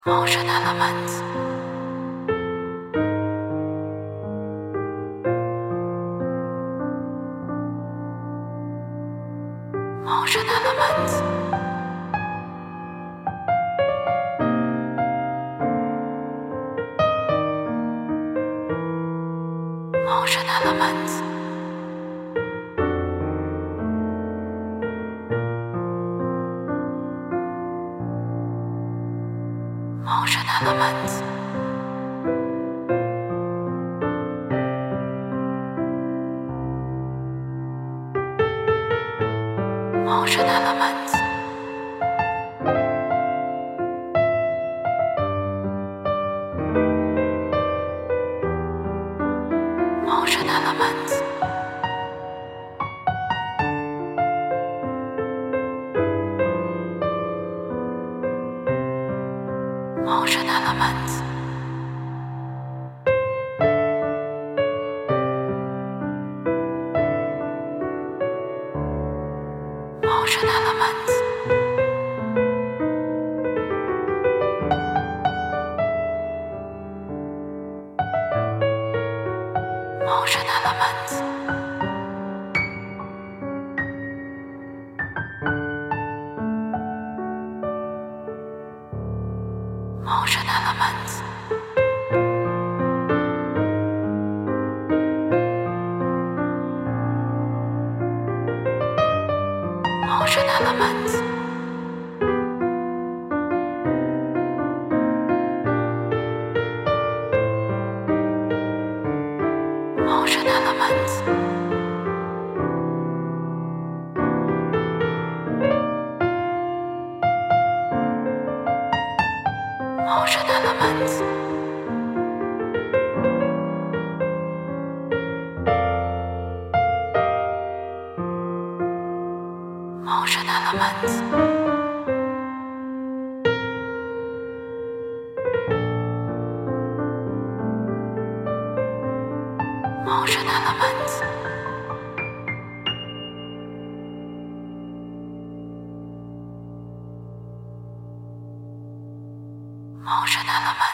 Może element. Może element. Może element. Może element. Może element. Może element. Może element. Może element. Może element. Może element. Może element. Może element. Może element. Może element. Może element. Może element.